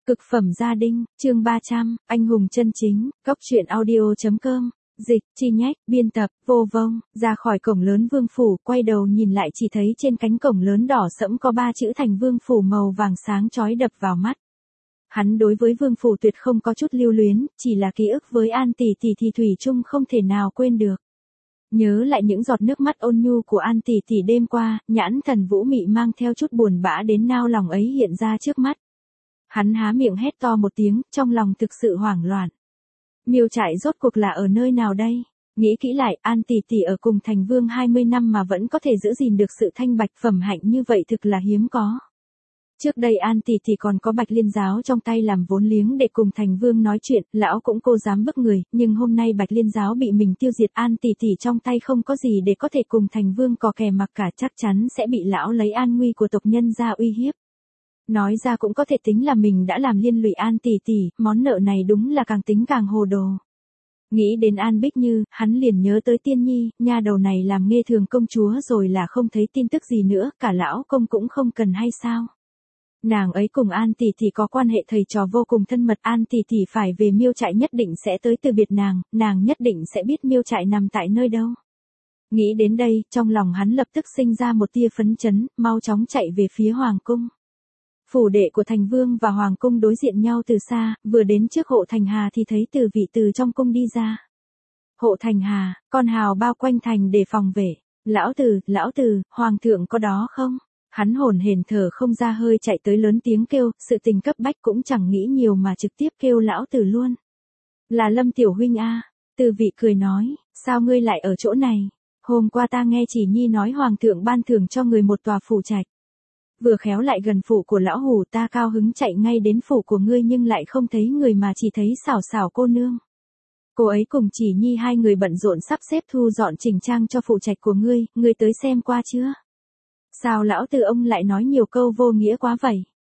Cực phẩm gia đình, chương 300, anh hùng chân chính, Cóc truyện audio.com, dịch, chi nhách, biên tập, vô vông, ra khỏi cổng lớn vương phủ, quay đầu nhìn lại chỉ thấy trên cánh cổng lớn đỏ sẫm có 3 chữ Thành Vương phủ màu vàng sáng chói đập vào mắt. Hắn đối với vương phủ tuyệt không có chút lưu luyến, chỉ là ký ức với An tỷ tỷ thì thủy chung không thể nào quên được. Nhớ lại những giọt nước mắt ôn nhu của An tỷ tỷ đêm qua, nhãn thần vũ mị mang theo chút buồn bã đến nao lòng ấy hiện ra trước mắt. Hắn há miệng hét to một tiếng, trong lòng thực sự hoảng loạn. Miêu trại rốt cuộc là ở nơi nào đây? Nghĩ kỹ lại, An tỷ tỷ ở cùng Thành Vương 20 năm mà vẫn có thể giữ gìn được sự thanh bạch phẩm hạnh như vậy thực là hiếm có. Trước đây An tỷ tỷ còn có Bạch Liên giáo trong tay làm vốn liếng để cùng Thành Vương nói chuyện, lão cũng cô dám bức người, nhưng hôm nay Bạch Liên giáo bị mình tiêu diệt, An tỷ tỷ trong tay không có gì để có thể cùng Thành Vương cò kè mặc cả, chắc chắn sẽ bị lão lấy an nguy của tộc nhân ra uy hiếp. Nói ra cũng có thể tính là mình đã làm liên lụy An tỷ tỷ, món nợ này đúng là càng tính càng hồ đồ. Nghĩ đến An Bích Như, hắn liền nhớ tới Tiên Nhi, nha đầu này làm Nghê Thường công chúa rồi là không thấy tin tức gì nữa, cả lão công cũng không cần hay sao? Nàng ấy cùng An tỷ tỷ có quan hệ thầy trò vô cùng thân mật, An tỷ tỷ phải về Miêu trại nhất định sẽ tới từ biệt nàng nhất định sẽ biết Miêu trại nằm tại nơi đâu. Nghĩ đến đây, trong lòng hắn lập tức sinh ra một tia phấn chấn, mau chóng chạy về phía hoàng cung. Phủ đệ của Thành Vương và hoàng cung đối diện nhau từ xa, vừa đến trước Hộ Thành Hà thì thấy Từ Vị từ trong cung đi ra. Hộ Thành Hà, con hào bao quanh thành để phòng vệ. Lão Từ, hoàng thượng có đó không? Hắn hồn hển thở không ra hơi chạy tới lớn tiếng kêu, sự tình cấp bách cũng chẳng nghĩ nhiều mà trực tiếp kêu lão Từ luôn. Là Lâm tiểu huynh a. Từ Vị cười nói, sao ngươi lại ở chỗ này? Hôm qua ta nghe Chỉ Nhi nói hoàng thượng ban thưởng cho người một tòa phủ trạch. Vừa khéo lại gần phủ của lão hủ, ta cao hứng chạy ngay đến phủ của ngươi nhưng lại không thấy người mà chỉ thấy xảo xảo cô nương. Cô ấy cùng Chỉ Nhi hai người bận rộn sắp xếp thu dọn chỉnh trang cho phủ trạch của ngươi tới xem qua chưa? Sao lão Từ ông lại nói nhiều câu vô nghĩa quá vậy?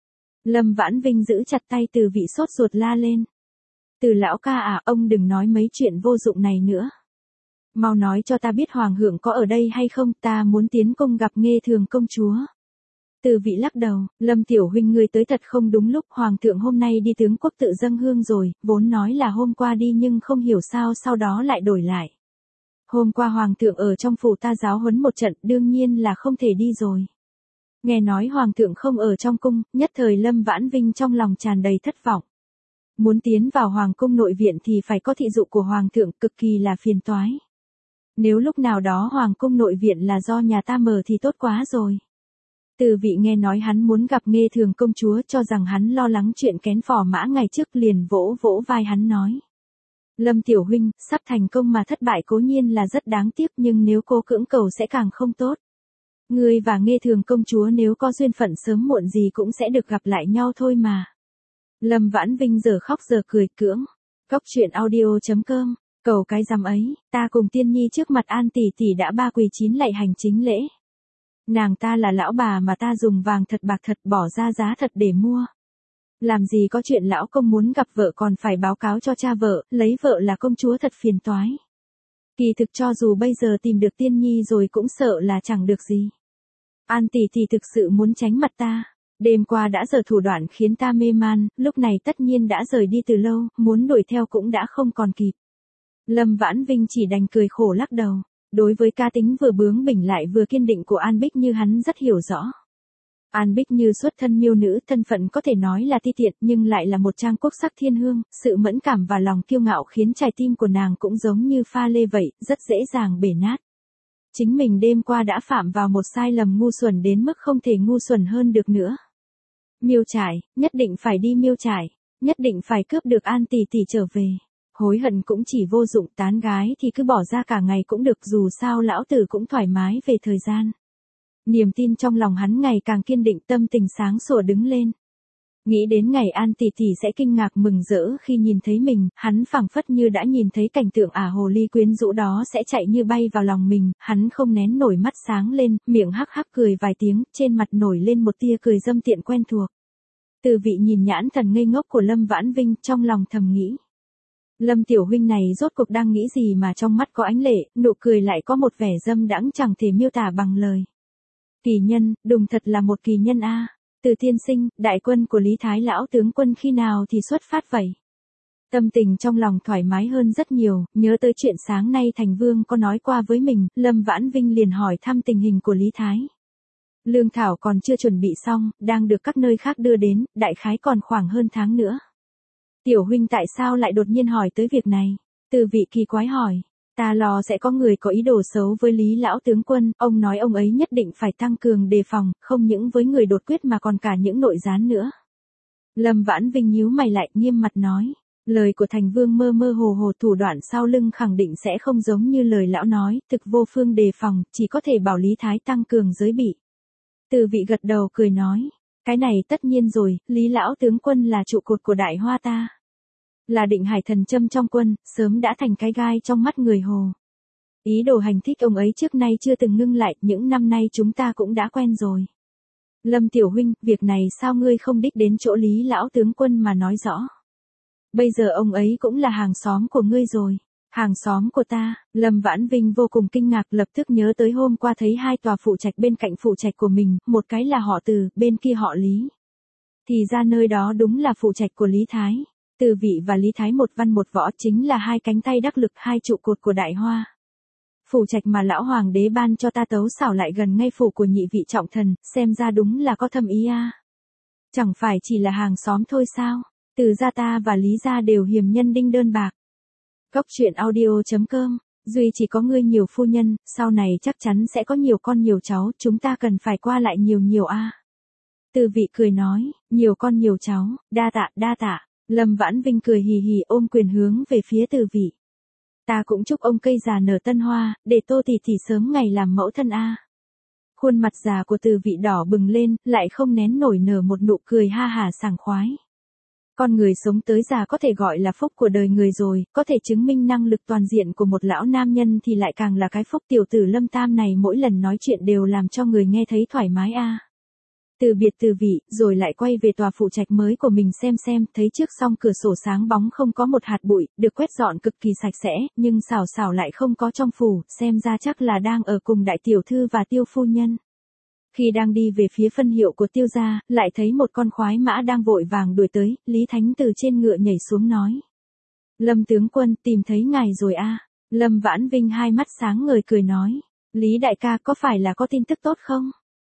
Lâm Vãn Vinh giữ chặt tay Từ Vị sốt ruột la lên. Từ lão ca à, ông đừng nói mấy chuyện vô dụng này nữa. Mau nói cho ta biết hoàng thượng có ở đây hay không, ta muốn tiến cung gặp Nghê Thường công chúa. Từ Vị lắc đầu, Lâm tiểu huynh ngươi tới thật không đúng lúc, hoàng thượng hôm nay đi tướng quốc tự dâng hương rồi, vốn nói là hôm qua đi nhưng không hiểu sao sau đó lại đổi lại. Hôm qua hoàng thượng ở trong phủ ta giáo huấn một trận, đương nhiên là không thể đi rồi. Nghe nói hoàng thượng không ở trong cung, nhất thời Lâm Vãn Vinh trong lòng tràn đầy thất vọng. Muốn tiến vào hoàng cung nội viện thì phải có thị dụ của hoàng thượng, cực kỳ là phiền toái. Nếu lúc nào đó hoàng cung nội viện là do nhà ta mở thì tốt quá rồi. Từ Vị nghe nói hắn muốn gặp Nghê Thường công chúa, cho rằng hắn lo lắng chuyện kén phò mã ngày trước, liền vỗ vỗ vai hắn nói. Lâm tiểu huynh, sắp thành công mà thất bại cố nhiên là rất đáng tiếc, nhưng nếu cô cưỡng cầu sẽ càng không tốt. Ngươi và Nghê Thường công chúa nếu có duyên phận sớm muộn gì cũng sẽ được gặp lại nhau thôi mà. Lâm Vãn Vinh giờ khóc giờ cười cưỡng. Cóc truyện audio.com, cầu cái rằm ấy, ta cùng Tiên Nhi trước mặt An tỷ tỷ đã 3 quỳ 9 lạy hành chính lễ. Nàng ta là lão bà mà ta dùng vàng thật bạc thật bỏ ra giá thật để mua. Làm gì có chuyện lão công muốn gặp vợ còn phải báo cáo cho cha vợ, lấy vợ là công chúa thật phiền toái. Kỳ thực cho dù bây giờ tìm được Tiên Nhi rồi cũng sợ là chẳng được gì. An tỷ tỷ thực sự muốn tránh mặt ta. Đêm qua đã giở thủ đoạn khiến ta mê man, lúc này tất nhiên đã rời đi từ lâu, muốn đuổi theo cũng đã không còn kịp. Lâm Vãn Vinh chỉ đành cười khổ lắc đầu. Đối với cá tính vừa bướng bỉnh lại vừa kiên định của An Bích Như hắn rất hiểu rõ. An Bích Như xuất thân miêu nữ, thân phận có thể nói là ti tiện nhưng lại là một trang quốc sắc thiên hương, sự mẫn cảm và lòng kiêu ngạo khiến trái tim của nàng cũng giống như pha lê vậy, rất dễ dàng bể nát. Chính mình đêm qua đã phạm vào một sai lầm ngu xuẩn đến mức không thể ngu xuẩn hơn được nữa. Miêu trại, nhất định phải đi Miêu trại, nhất định phải cướp được An tỷ tỷ trở về. Hối hận cũng chỉ vô dụng, tán gái thì cứ bỏ ra cả ngày cũng được, dù sao lão tử cũng thoải mái về thời gian. Niềm tin trong lòng hắn ngày càng kiên định, tâm tình sáng sủa đứng lên. Nghĩ đến ngày An tỷ tỷ sẽ kinh ngạc mừng rỡ khi nhìn thấy mình, hắn phảng phất như đã nhìn thấy cảnh tượng hồ ly quyến rũ đó sẽ chạy như bay vào lòng mình, hắn không nén nổi mắt sáng lên, miệng hắc hắc cười vài tiếng, trên mặt nổi lên một tia cười dâm tiện quen thuộc. Từ Vị nhìn nhãn thần ngây ngốc của Lâm Vãn Vinh, trong lòng thầm nghĩ. Lâm tiểu huynh này rốt cuộc đang nghĩ gì mà trong mắt có ánh lệ, nụ cười lại có một vẻ dâm đãng chẳng thể miêu tả bằng lời. Kỳ nhân, đùng thật là một kỳ nhân a. Từ tiên sinh, đại quân của Lý Thái lão tướng quân khi nào thì xuất phát vậy? Tâm tình trong lòng thoải mái hơn rất nhiều, nhớ tới chuyện sáng nay Thành Vương có nói qua với mình, Lâm Vãn Vinh liền hỏi thăm tình hình của Lý Thái. Lương thảo còn chưa chuẩn bị xong, đang được các nơi khác đưa đến, đại khái còn khoảng hơn tháng nữa. Tiểu huynh tại sao lại đột nhiên hỏi tới việc này? Từ vị kỳ quái hỏi. Ta lo sẽ có người có ý đồ xấu với Lý lão tướng quân, ông nói ông ấy nhất định phải tăng cường đề phòng, không những với người đột quyết mà còn cả những nội gián nữa. Lâm Vãn Vinh nhíu mày lại nghiêm mặt nói. Lời của Thành Vương mơ mơ hồ hồ, thủ đoạn sau lưng khẳng định sẽ không giống như lời lão nói, thực vô phương đề phòng, chỉ có thể bảo Lý Thái tăng cường giới bị. Từ vị gật đầu cười nói. Cái này tất nhiên rồi, Lý lão tướng quân là trụ cột của Đại Hoa ta. Là định hải thần châm trong quân, sớm đã thành cái gai trong mắt người Hồ. Ý đồ hành thích ông ấy trước nay chưa từng ngưng lại, những năm nay chúng ta cũng đã quen rồi. Lâm tiểu huynh, việc này sao ngươi không đích đến chỗ Lý lão tướng quân mà nói rõ? Bây giờ ông ấy cũng là hàng xóm của ngươi rồi. Hàng xóm của ta, Lâm Vãn Vinh vô cùng kinh ngạc, lập tức nhớ tới hôm qua thấy hai tòa phụ trạch bên cạnh phụ trạch của mình, một cái là họ Từ, bên kia họ Lý. Thì ra nơi đó đúng là phụ trạch của Lý Thái. Từ vị và Lý Thái một văn một võ chính là hai cánh tay đắc lực, hai trụ cột của Đại Hoa. Phủ trạch mà lão hoàng đế ban cho ta tấu xảo lại gần ngay phủ của nhị vị trọng thần, xem ra đúng là có thâm ý a. Chẳng phải chỉ là hàng xóm thôi sao? Từ gia ta và Lý gia đều hiềm nhân đinh đơn bạc. Cốc truyện audio.com, duy chỉ có ngươi nhiều phu nhân, sau này chắc chắn sẽ có nhiều con nhiều cháu, chúng ta cần phải qua lại nhiều nhiều a. Từ vị cười nói, nhiều con nhiều cháu, đa tạ. Lâm Vãn Vinh cười hì hì ôm quyền hướng về phía Từ vị. Ta cũng chúc ông cây già nở tân hoa, để Tô tỷ sớm ngày làm mẫu thân a. Khuôn mặt già của Từ vị đỏ bừng lên, lại không nén nổi nở một nụ cười ha hả sảng khoái. Con người sống tới già có thể gọi là phúc của đời người rồi, có thể chứng minh năng lực toàn diện của một lão nam nhân thì lại càng là cái phúc. Tiểu tử Lâm Tam này mỗi lần nói chuyện đều làm cho người nghe thấy thoải mái a. Từ biệt Từ vị, rồi lại quay về tòa phụ trạch mới của mình xem, thấy trước song cửa sổ sáng bóng không có một hạt bụi, được quét dọn cực kỳ sạch sẽ, nhưng xảo lại không có trong phủ, xem ra chắc là đang ở cùng đại tiểu thư và Tiêu phu nhân. Khi đang đi về phía phân hiệu của Tiêu gia, lại thấy một con khoái mã đang vội vàng đuổi tới, Lý Thánh từ trên ngựa nhảy xuống nói. Lâm tướng quân, tìm thấy ngài rồi a. Lâm Vãn Vinh hai mắt sáng ngời cười nói. Lý đại ca có phải là có tin tức tốt không?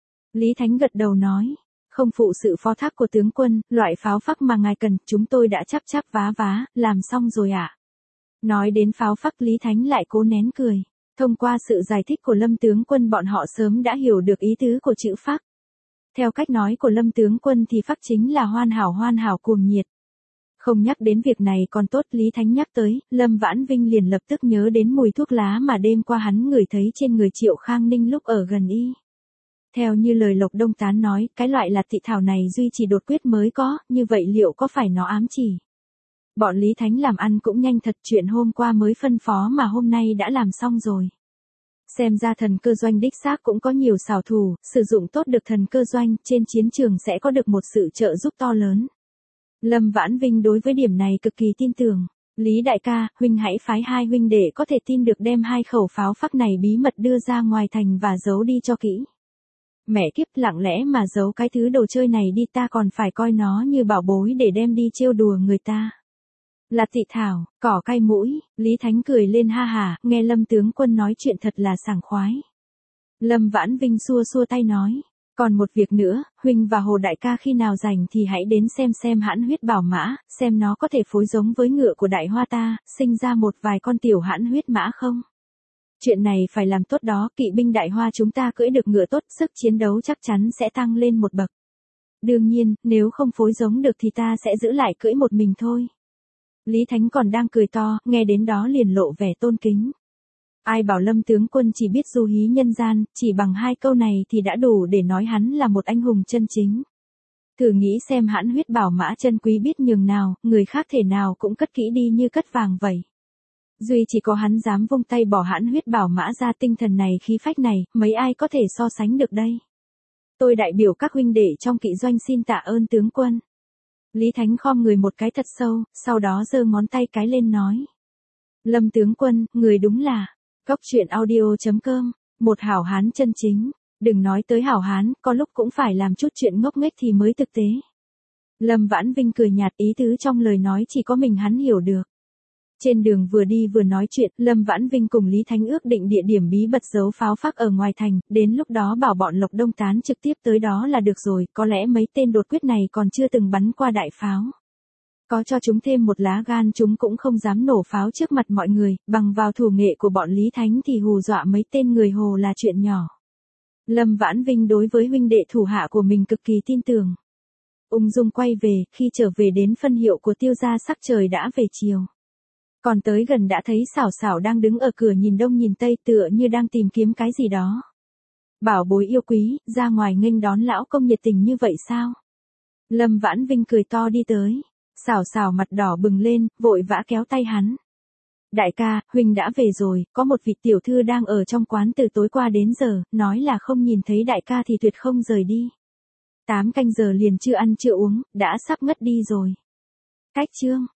Lý Thánh gật đầu nói. Không phụ sự phó thác của tướng quân, loại pháo phắc mà ngài cần, chúng tôi đã chắp vá, làm xong rồi ạ. Nói đến pháo phắc Lý Thánh lại cố nén cười. Thông qua sự giải thích của Lâm tướng quân bọn họ sớm đã hiểu được ý tứ của chữ phắc. Theo cách nói của Lâm tướng quân thì phắc chính là hoàn hảo cuồng nhiệt. Không nhắc đến việc này còn tốt, Lý Thánh nhắc tới, Lâm Vãn Vinh liền lập tức nhớ đến mùi thuốc lá mà đêm qua hắn ngửi thấy trên người Triệu Khang Ninh lúc ở gần y. Theo như lời Lộc Đông Tán nói, cái loại lạt thị thảo này duy trì đột quyết mới có, như vậy liệu có phải nó ám chỉ? Bọn Lý Thánh làm ăn cũng nhanh thật, chuyện hôm qua mới phân phó mà hôm nay đã làm xong rồi. Xem ra thần cơ doanh đích xác cũng có nhiều xảo thủ, sử dụng tốt được thần cơ doanh, trên chiến trường sẽ có được một sự trợ giúp to lớn. Lâm Vãn Vinh đối với điểm này cực kỳ tin tưởng. Lý đại ca, huynh hãy phái hai huynh để có thể tin được đem hai khẩu pháo phắc này bí mật đưa ra ngoài thành và giấu đi cho kỹ. Mẹ kiếp, lặng lẽ mà giấu cái thứ đồ chơi này đi, ta còn phải coi nó như bảo bối để đem đi trêu đùa người ta. Là thị thảo, cỏ cay mũi, Lý Thánh cười lên ha hả, nghe Lâm tướng quân nói chuyện thật là sảng khoái. Lâm Vãn Vinh xua tay nói, còn một việc nữa, huynh và Hồ đại ca khi nào rảnh thì hãy đến xem hãn huyết bảo mã, xem nó có thể phối giống với ngựa của Đại Hoa ta, sinh ra một vài con tiểu hãn huyết mã không? Chuyện này phải làm tốt đó, kỵ binh Đại Hoa chúng ta cưỡi được ngựa tốt, sức chiến đấu chắc chắn sẽ tăng lên một bậc. Đương nhiên, nếu không phối giống được thì ta sẽ giữ lại cưỡi một mình thôi. Lý Thánh còn đang cười to, nghe đến đó liền lộ vẻ tôn kính. Ai bảo Lâm tướng quân chỉ biết du hí nhân gian, chỉ bằng hai câu này thì đã đủ để nói hắn là một anh hùng chân chính. Thử nghĩ xem hãn huyết bảo mã chân quý biết nhường nào, người khác thể nào cũng cất kỹ đi như cất vàng vậy. Duy chỉ có hắn dám vung tay bỏ hãn huyết bảo mã ra, tinh thần này khí phách này, mấy ai có thể so sánh được đây. Tôi đại biểu các huynh đệ trong kỵ doanh xin tạ ơn tướng quân. Lý Thánh khom người một cái thật sâu, sau đó giơ ngón tay cái lên nói. Lâm tướng quân, người đúng là, cốc truyện audio.com, một hảo hán chân chính. Đừng nói tới hảo hán, có lúc cũng phải làm chút chuyện ngốc nghếch thì mới thực tế. Lâm Vãn Vinh cười nhạt, ý tứ trong lời nói chỉ có mình hắn hiểu được. Trên đường vừa đi vừa nói chuyện, Lâm Vãn Vinh cùng Lý Thánh ước định địa điểm bí mật giấu pháo phác ở ngoài thành, đến lúc đó bảo bọn Lộc Đông Tán trực tiếp tới đó là được rồi, có lẽ mấy tên đột quyết này còn chưa từng bắn qua đại pháo. Có cho chúng thêm một lá gan chúng cũng không dám nổ pháo trước mặt mọi người, bằng vào thủ nghệ của bọn Lý Thánh thì hù dọa mấy tên người Hồ là chuyện nhỏ. Lâm Vãn Vinh đối với huynh đệ thủ hạ của mình cực kỳ tin tưởng. Ung dung quay về, khi trở về đến phân hiệu của Tiêu gia sắc trời đã về chiều. Còn tới gần đã thấy Xảo Xảo đang đứng ở cửa nhìn đông nhìn tây tựa như đang tìm kiếm cái gì đó. Bảo bối yêu quý, ra ngoài nghênh đón lão công nhiệt tình như vậy sao? Lâm Vãn Vinh cười to đi tới. Xảo Xảo mặt đỏ bừng lên, vội vã kéo tay hắn. Đại ca, huynh đã về rồi, có một vị tiểu thư đang ở trong quán từ tối qua đến giờ, nói là không nhìn thấy đại ca thì tuyệt không rời đi. 8 canh giờ liền chưa ăn chưa uống, đã sắp ngất đi rồi. Cách chương.